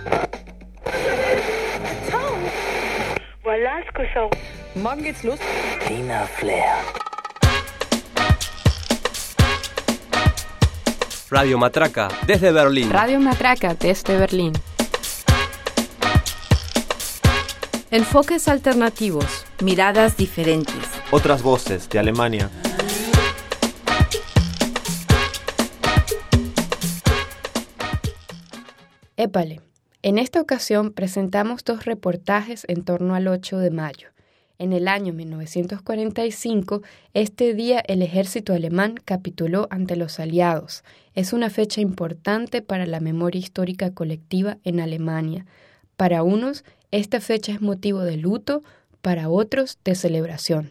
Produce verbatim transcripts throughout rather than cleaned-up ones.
Morgen geht's los. Tina Flair. Radio Matraca, desde Berlín. Radio Matraca, desde Berlín. Enfoques alternativos. Miradas diferentes. Otras voces de Alemania. Épale. En esta ocasión presentamos dos reportajes en torno al ocho de mayo. En el año mil novecientos cuarenta y cinco, este día el ejército alemán capituló ante los aliados. Es una fecha importante para la memoria histórica colectiva en Alemania. Para unos, esta fecha es motivo de luto, para otros, de celebración.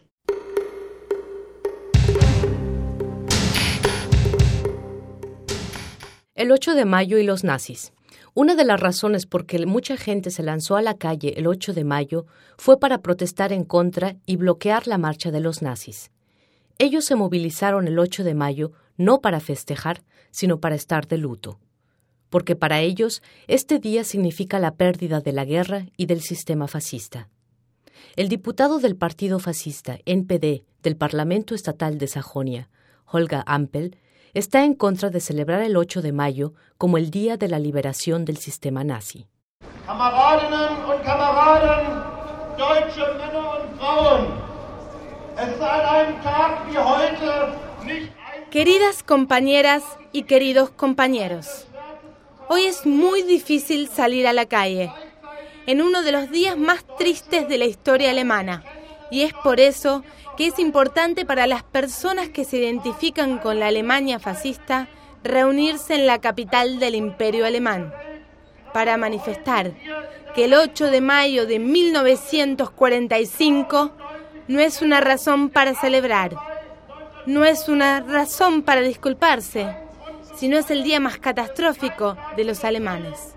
El ocho de mayo y los nazis. Una de las razones por que mucha gente se lanzó a la calle el ocho de mayo fue para protestar en contra y bloquear la marcha de los nazis. Ellos se movilizaron el ocho de mayo no para festejar, sino para estar de luto. Porque para ellos este día significa la pérdida de la guerra y del sistema fascista. El diputado del partido fascista N P D del Parlamento Estatal de Sajonia, Holger Ampel, está en contra de celebrar el ocho de mayo como el día de la liberación del sistema nazi. Kameradinnen und Kameraden, deutsche Männer und Frauen, es ist an einem Tag wie heute nicht ein... Queridas compañeras y queridos compañeros, hoy es muy difícil salir a la calle, en uno de los días más tristes de la historia alemana, y es por eso que es importante para las personas que se identifican con la Alemania fascista reunirse en la capital del Imperio Alemán para manifestar que el ocho de mayo de mil novecientos cuarenta y cinco no es una razón para celebrar, no es una razón para disculparse, sino es el día más catastrófico de los alemanes.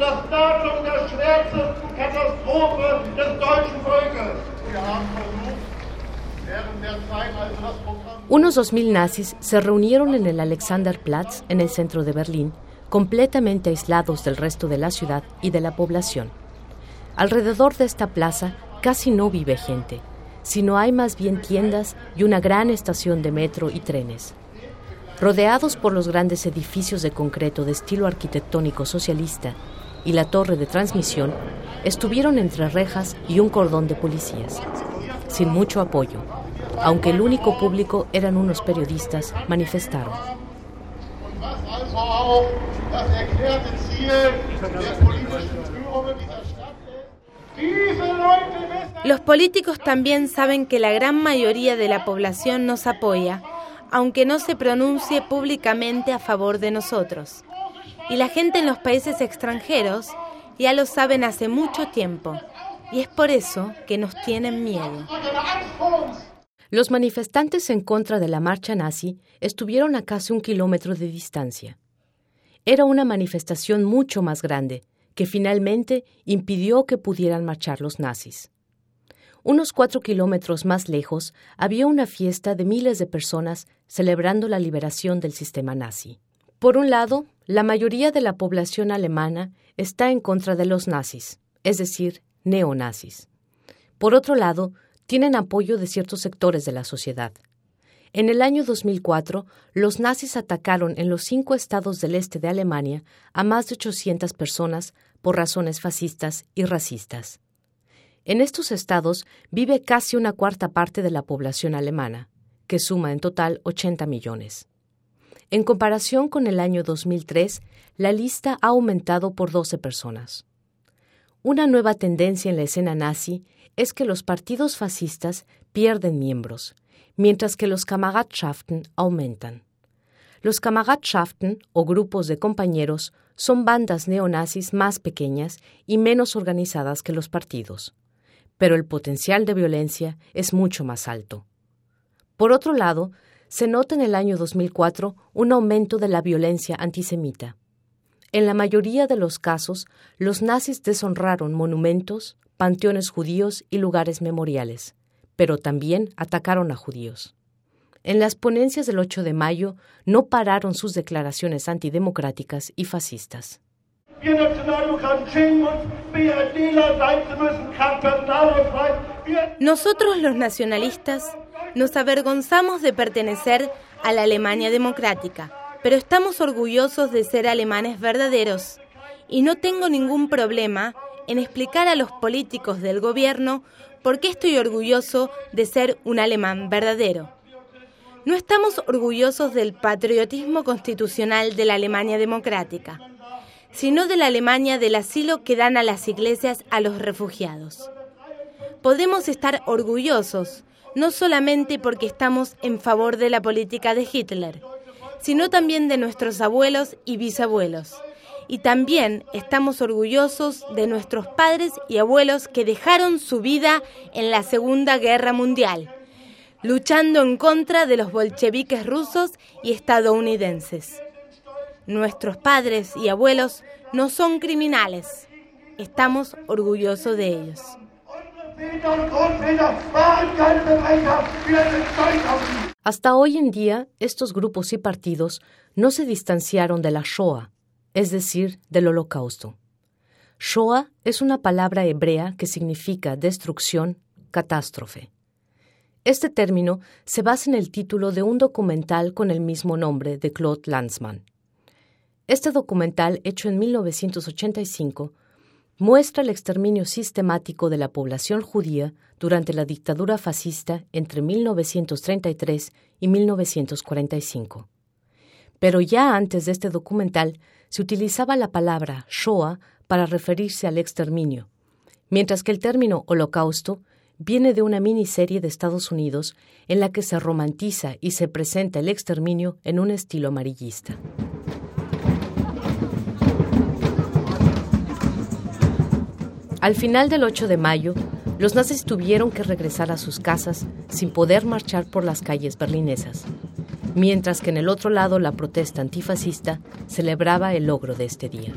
Unos dos mil nazis se reunieron en el Alexanderplatz, en el centro de Berlín, completamente aislados del resto de la ciudad y de la población. Alrededor de esta plaza casi no vive gente, sino hay más bien tiendas y una gran estación de metro y trenes. Rodeados por los grandes edificios de concreto de estilo arquitectónico socialista y la torre de transmisión, estuvieron entre rejas y un cordón de policías, sin mucho apoyo. Aunque el único público eran unos periodistas, manifestaron. Los políticos también saben que la gran mayoría de la población nos apoya, aunque no se pronuncie públicamente a favor de nosotros. Y la gente en los países extranjeros ya lo saben hace mucho tiempo, y es por eso que nos tienen miedo. Los manifestantes en contra de la marcha nazi estuvieron a casi un kilómetro de distancia. Era una manifestación mucho más grande, que finalmente impidió que pudieran marchar los nazis. Unos cuatro kilómetros más lejos había una fiesta de miles de personas celebrando la liberación del sistema nazi. Por un lado, la mayoría de la población alemana está en contra de los nazis, es decir, neonazis. Por otro lado, tienen apoyo de ciertos sectores de la sociedad. En el año dos mil cuatro, los nazis atacaron en los cinco estados del este de Alemania a más de ochocientas personas por razones fascistas y racistas. En estos estados vive casi una cuarta parte de la población alemana, que suma en total ochenta millones. En comparación con el año dos mil tres, la lista ha aumentado por doce personas. Una nueva tendencia en la escena nazi es que los partidos fascistas pierden miembros, mientras que los Kameradschaften aumentan. Los Kameradschaften, o grupos de compañeros, son bandas neonazis más pequeñas y menos organizadas que los partidos, pero el potencial de violencia es mucho más alto. Por otro lado, se nota en el año dos mil cuatro un aumento de la violencia antisemita. En la mayoría de los casos, los nazis deshonraron monumentos, panteones judíos y lugares memoriales, pero también atacaron a judíos. En las ponencias del ocho de mayo no pararon sus declaraciones antidemocráticas y fascistas. Nosotros los nacionalistas nos avergonzamos de pertenecer a la Alemania democrática, pero estamos orgullosos de ser alemanes verdaderos y no tengo ningún problema en explicar a los políticos del gobierno por qué estoy orgulloso de ser un alemán verdadero. No estamos orgullosos del patriotismo constitucional de la Alemania democrática, sino de la Alemania del asilo que dan a las iglesias a los refugiados. Podemos estar orgullosos, no solamente porque estamos en favor de la política de Hitler, sino también de nuestros abuelos y bisabuelos. Y también estamos orgullosos de nuestros padres y abuelos que dejaron su vida en la Segunda Guerra Mundial, luchando en contra de los bolcheviques rusos y estadounidenses. Nuestros padres y abuelos no son criminales. Estamos orgullosos de ellos. Hasta hoy en día, estos grupos y partidos no se distanciaron de la Shoah, es decir, del Holocausto. Shoah es una palabra hebrea que significa destrucción, catástrofe. Este término se basa en el título de un documental con el mismo nombre de Claude Lanzmann. Este documental, hecho en mil novecientos ochenta y cinco, muestra el exterminio sistemático de la población judía durante la dictadura fascista entre mil novecientos treinta y tres y mil novecientos cuarenta y cinco. Pero ya antes de este documental se utilizaba la palabra Shoah para referirse al exterminio, mientras que el término Holocausto viene de una miniserie de Estados Unidos en la que se romantiza y se presenta el exterminio en un estilo amarillista. Al final del ocho de mayo, los nazis tuvieron que regresar a sus casas sin poder marchar por las calles berlinesas, mientras que en el otro lado la protesta antifascista celebraba el logro de este día.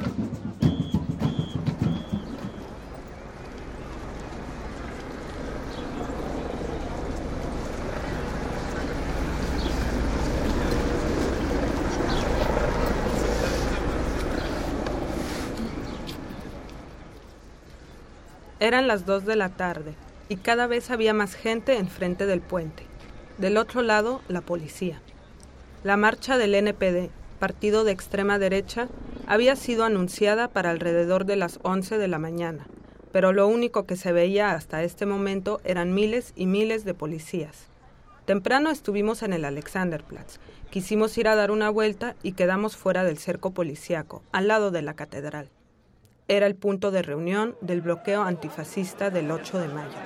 Eran las dos de la tarde y cada vez había más gente enfrente del puente. Del otro lado, la policía. La marcha del N P D, partido de extrema derecha, había sido anunciada para alrededor de las once de la mañana, pero lo único que se veía hasta este momento eran miles y miles de policías. Temprano estuvimos en el Alexanderplatz. Quisimos ir a dar una vuelta y quedamos fuera del cerco policíaco, al lado de la catedral. Era el punto de reunión del bloqueo antifascista del ocho de mayo.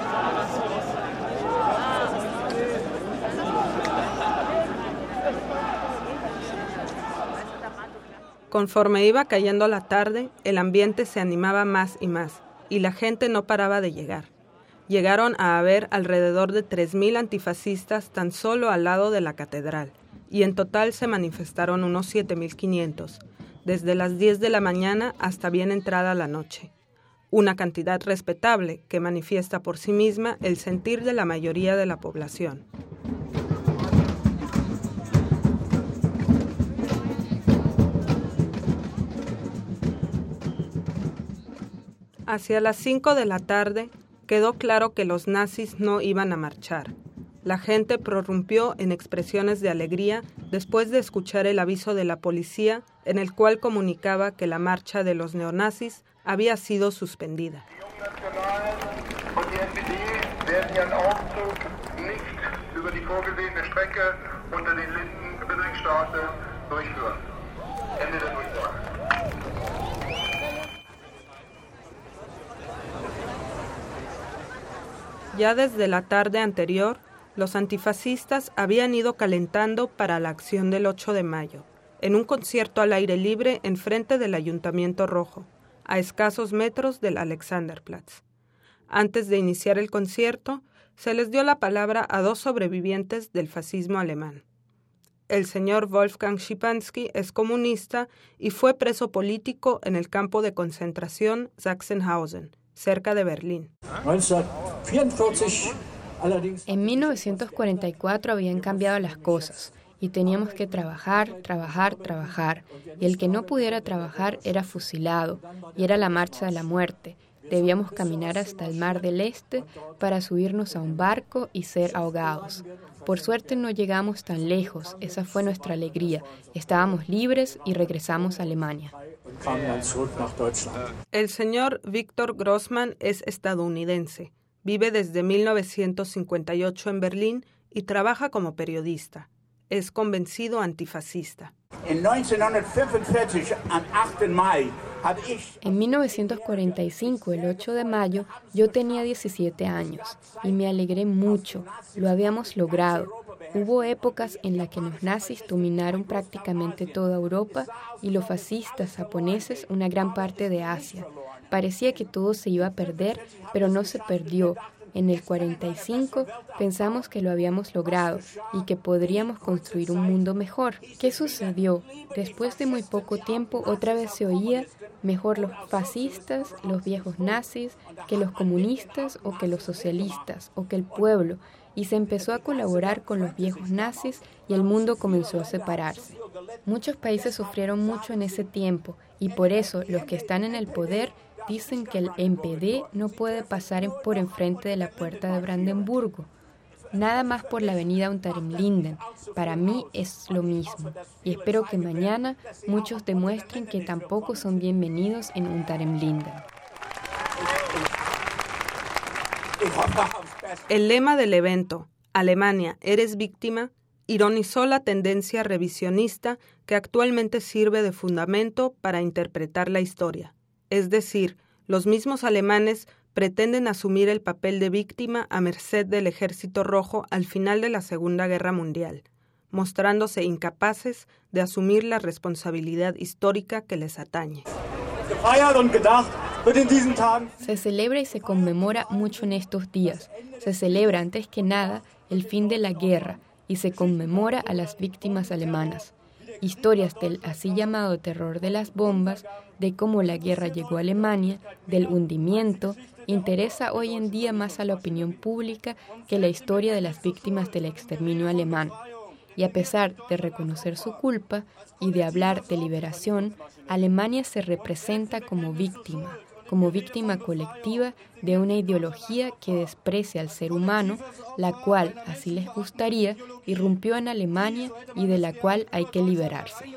Conforme iba cayendo la tarde, el ambiente se animaba más y más, y la gente no paraba de llegar. Llegaron a haber alrededor de tres mil antifascistas tan solo al lado de la catedral, y en total se manifestaron unos siete mil quinientos. Desde las diez de la mañana hasta bien entrada la noche. Una cantidad respetable que manifiesta por sí misma el sentir de la mayoría de la población. Hacia las cinco de la tarde quedó claro que los nazis no iban a marchar. La gente prorrumpió en expresiones de alegría después de escuchar el aviso de la policía en el cual comunicaba que la marcha de los neonazis había sido suspendida. Ya desde la tarde anterior, los antifascistas habían ido calentando para la acción del ocho de mayo, en un concierto al aire libre enfrente del Ayuntamiento Rojo, a escasos metros del Alexanderplatz. Antes de iniciar el concierto, se les dio la palabra a dos sobrevivientes del fascismo alemán. El señor Wolfgang Schipanski es comunista y fue preso político en el campo de concentración Sachsenhausen, cerca de Berlín. En mil novecientos cuarenta y cuatro habían cambiado las cosas y teníamos que trabajar, trabajar, trabajar, y el que no pudiera trabajar era fusilado, y era la marcha de la muerte. Debíamos caminar hasta el Mar del Este para subirnos a un barco y ser ahogados. Por suerte no llegamos tan lejos, esa fue nuestra alegría. Estábamos libres y regresamos a Alemania. El señor Víctor Grossmann es estadounidense. Vive desde mil novecientos cincuenta y ocho en Berlín y trabaja como periodista. Es convencido antifascista. En mil novecientos cuarenta y cinco, el ocho de mayo, yo tenía diecisiete años y me alegré mucho. Lo habíamos logrado. Hubo épocas en las que los nazis dominaron prácticamente toda Europa y los fascistas japoneses una gran parte de Asia. Parecía que todo se iba a perder, pero no se perdió. En el cuarenta y cinco pensamos que lo habíamos logrado y que podríamos construir un mundo mejor. ¿Qué sucedió? Después de muy poco tiempo otra vez se oía mejor los fascistas, los viejos nazis, que los comunistas o que los socialistas o que el pueblo, y se empezó a colaborar con los viejos nazis y el mundo comenzó a separarse. Muchos países sufrieron mucho en ese tiempo y por eso los que están en el poder dicen que el N P D no puede pasar por enfrente de la puerta de Brandenburgo. Nada más por la avenida Unter-den-Linden. Para mí es lo mismo. Y espero que mañana muchos demuestren que tampoco son bienvenidos en Unter-den-Linden. El lema del evento, Alemania, ¿eres víctima?, ironizó la tendencia revisionista que actualmente sirve de fundamento para interpretar la historia. Es decir, los mismos alemanes pretenden asumir el papel de víctima a merced del Ejército Rojo al final de la Segunda Guerra Mundial, mostrándose incapaces de asumir la responsabilidad histórica que les atañe. Se celebra y se conmemora mucho en estos días. Se celebra antes que nada el fin de la guerra y se conmemora a las víctimas alemanas. Historias del así llamado terror de las bombas, de cómo la guerra llegó a Alemania, del hundimiento, interesa hoy en día más a la opinión pública que la historia de las víctimas del exterminio alemán. Y a pesar de reconocer su culpa y de hablar de liberación, Alemania se representa como víctima, como víctima colectiva de una ideología que desprecia al ser humano, la cual, así les gustaría, irrumpió en Alemania y de la cual hay que liberarse.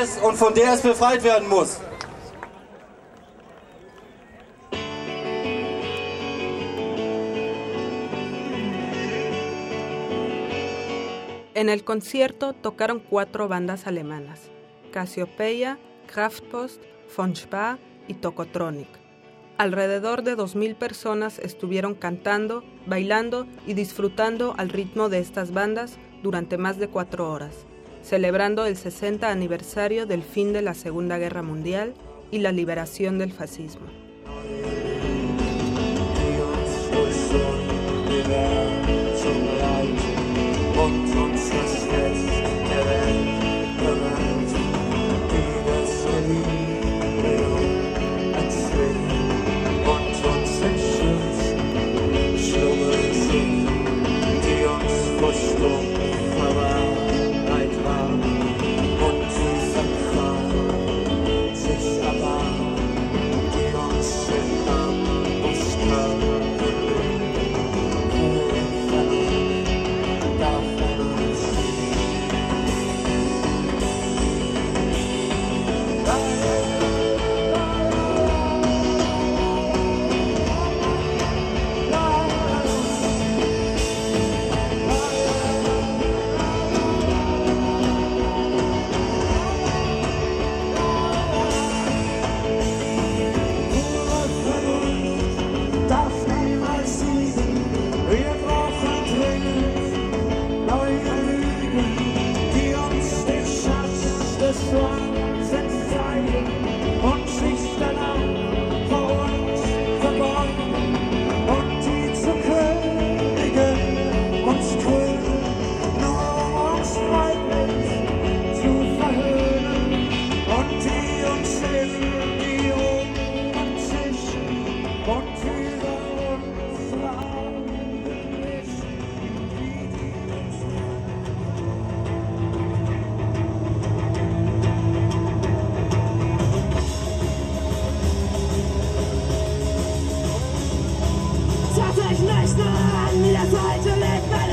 En el concierto tocaron cuatro bandas alemanas, Cassiopeia, Kraftpost, von Spaa y Tokotronic. Alrededor de dos mil personas estuvieron cantando, bailando y disfrutando al ritmo de estas bandas durante más de cuatro horas, celebrando el sesenta aniversario del fin de la Segunda Guerra Mundial y la liberación del fascismo.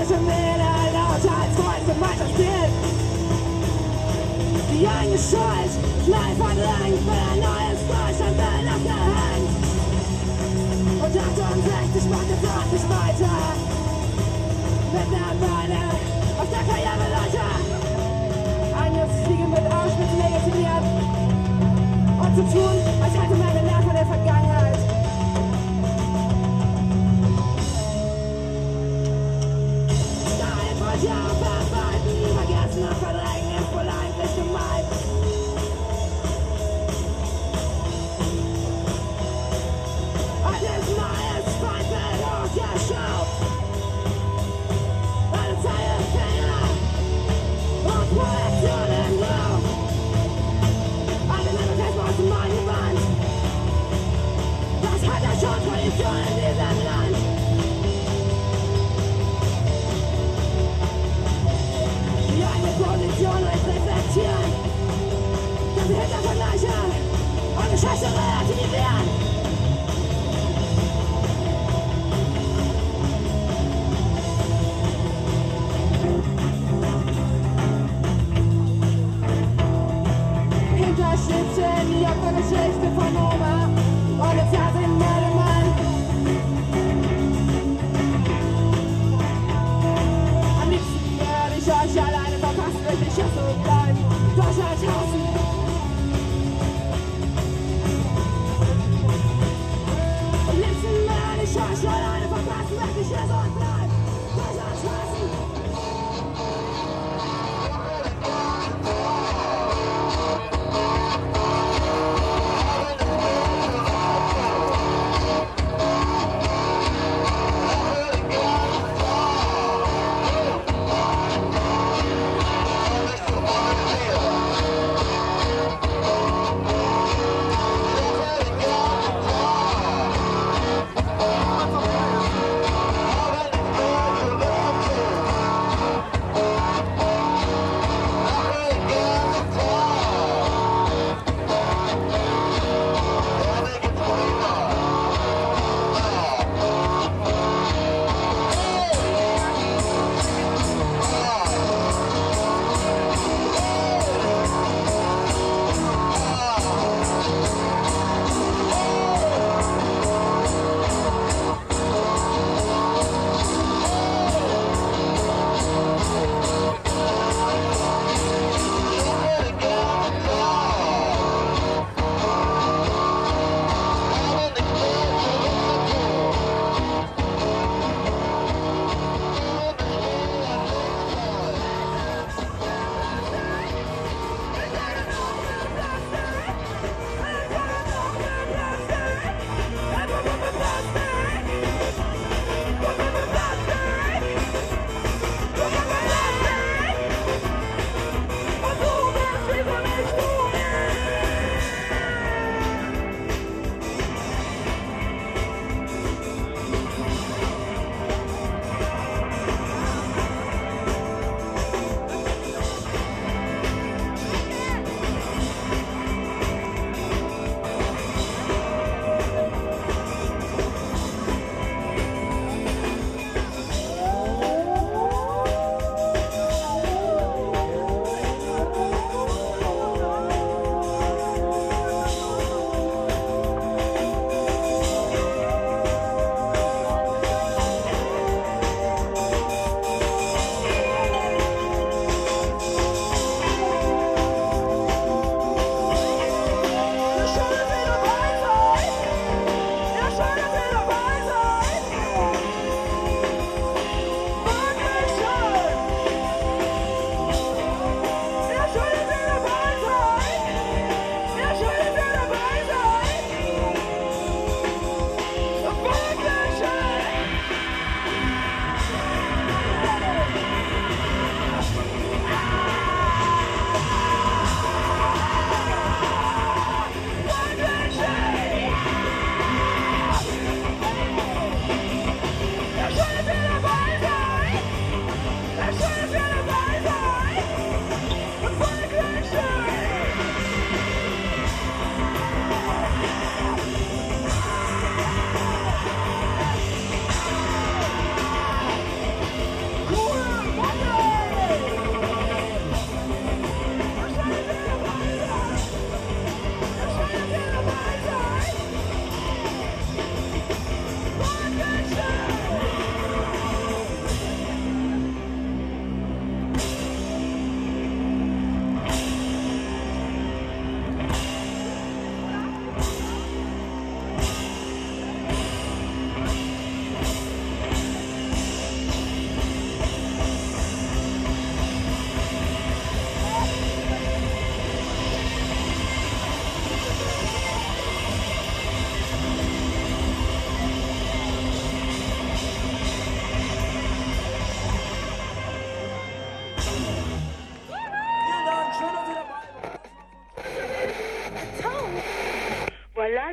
ist schon wieder lauter als Freund Gemeinschaftsbild. Die eigene Schuld, schnell verdrängt, für ein neues Deutschland will abgehängt. Und achtundsechzig macht es ordentlich weiter. Mit einer Beine auf der Karriereleiter. Angriffskriege mit Auschwitz legitimiert. Und zu tun, als hätte man gelernt von der Vergangenheit. Nein, wollt ihr aufarbeiten, vergessen und verdrängen ist wohl eigentlich gemeint. Alles Neues, Feindbild hochgeschraubt. Alle Zeilenfehler und Projektionen drauf. Alle Nepotismus aus dem neuen Band. Das hat ja schon Tradition in diesem Land. Die eigene Position nicht reflektieren. Dass sie Hintervergleiche und die Scheiße relativieren. Hinterschlitze die Opfergeschichte von Oma und jetzt hat sie Mann. Am liebsten würde ich euch alleine verpassen, wenn ich ja so bleiben. Deutschland hassen. Am liebsten würde ich euch alleine verpassen, wenn ich ja so bleiben. Deutschland hassen.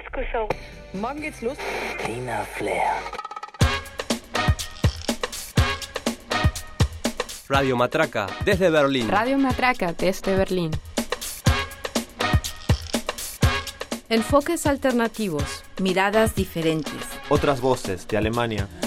Alaska. Morgen geht's los. Tina Flair. Radio Matraca, desde Berlín. Radio Matraca, desde Berlín. Enfoques alternativos. Miradas diferentes. Otras voces de Alemania.